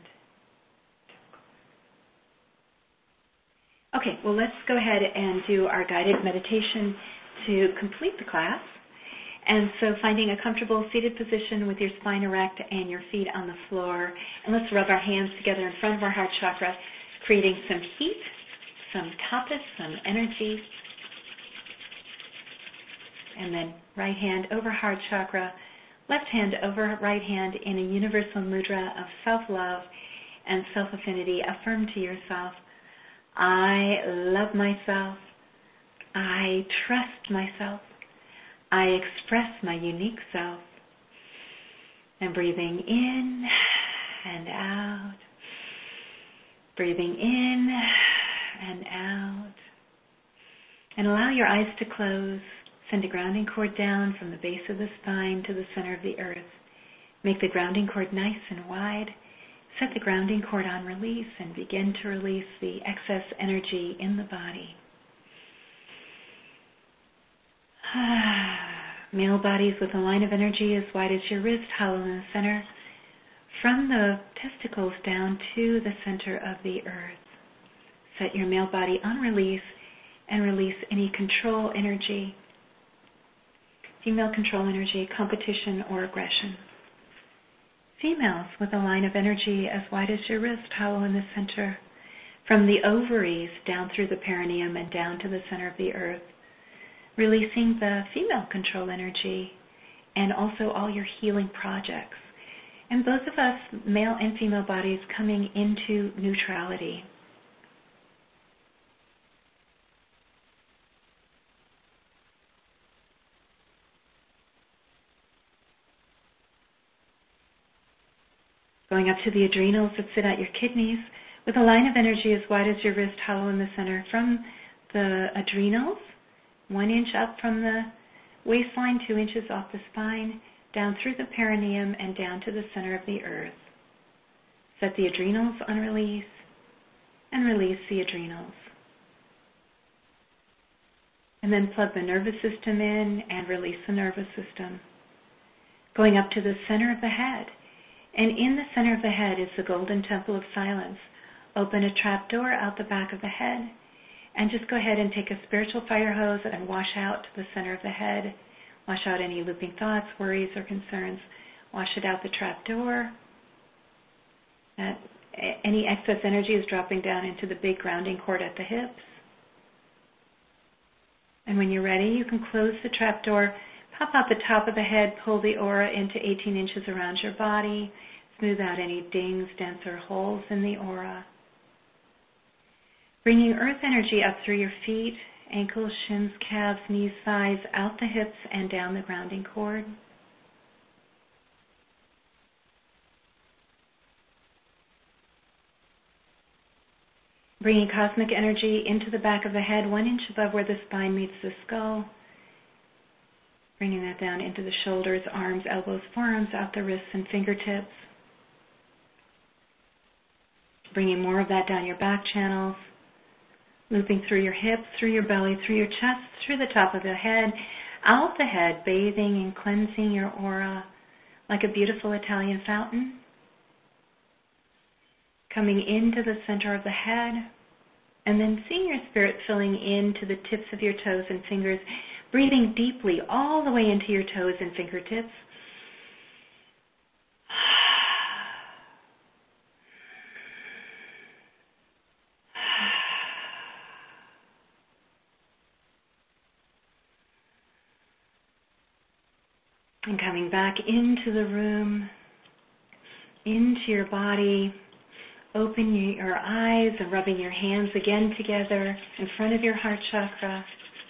okay, well, let's go ahead and do our guided meditation to complete the class. And so finding a comfortable seated position with your spine erect and your feet on the floor. And let's rub our hands together in front of our heart chakra, creating some heat, some tapas, some energy. And then right hand over heart chakra, left hand over right hand in a universal mudra of self-love and self-affinity. Affirm to yourself, I love myself. I trust myself. I express my unique self. And breathing in and out. Breathing in and out. And allow your eyes to close. Send a grounding cord down from the base of the spine to the center of the earth. Make the grounding cord nice and wide. Set the grounding cord on release and begin to release the excess energy in the body. Male bodies with a line of energy as wide as your wrist, hollow in the center, from the testicles down to the center of the earth. Set your male body on release and release any control energy, female control energy, competition, or aggression. Females with a line of energy as wide as your wrist, hollow in the center, from the ovaries down through the perineum and down to the center of the earth, releasing the female control energy and also all your healing projects. And both of us, male and female bodies, coming into neutrality. Going up to the adrenals that sit at your kidneys with a line of energy as wide as your wrist, hollow in the center, from the adrenals, one inch up from the waistline, two inches off the spine, down through the perineum and down to the center of the earth. Set the adrenals on release and release the adrenals. And then plug the nervous system in and release the nervous system. Going up to the center of the head. And in the center of the head is the golden temple of silence. Open a trap door out the back of the head. And just go ahead and take a spiritual fire hose and wash out to the center of the head. Wash out any looping thoughts, worries, or concerns. Wash it out the trap door. That any excess energy is dropping down into the big grounding cord at the hips. And when you're ready, you can close the trap door, pop out the top of the head, pull the aura into eighteen inches around your body, smooth out any dings, dents, or holes in the aura. Bringing earth energy up through your feet, ankles, shins, calves, knees, thighs, out the hips and down the grounding cord. Bringing cosmic energy into the back of the head, one inch above where the spine meets the skull. Bringing that down into the shoulders, arms, elbows, forearms, out the wrists and fingertips. Bringing more of that down your back channels. Looping through your hips, through your belly, through your chest, through the top of the head, out the head, bathing and cleansing your aura like a beautiful Italian fountain. Coming into the center of the head, and then seeing your spirit filling into the tips of your toes and fingers, breathing deeply all the way into your toes and fingertips. And coming back into the room, into your body, open your eyes and rubbing your hands again together in front of your heart chakra.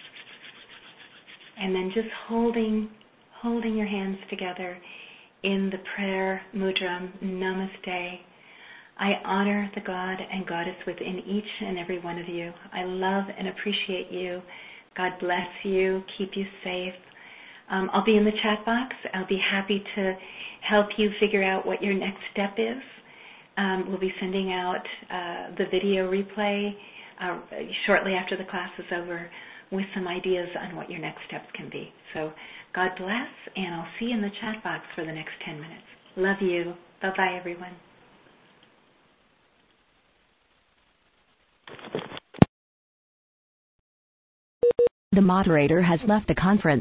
And then just holding, holding your hands together in the prayer mudra, Namaste. I honor the God and Goddess within each and every one of you. I love and appreciate you. God bless you. Keep you safe. Um, I'll be in the chat box. I'll be happy to help you figure out what your next step is. Um, we'll be sending out uh, the video replay uh, shortly after the class is over with some ideas on what your next steps can be. So God bless, and I'll see you in the chat box for the next ten minutes. Love you. Bye-bye, everyone. The moderator has left the conference.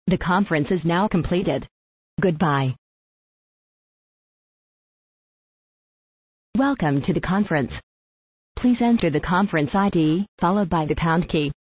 The conference is now completed. Goodbye. Welcome to the conference. Please enter the conference I D, followed by the pound key.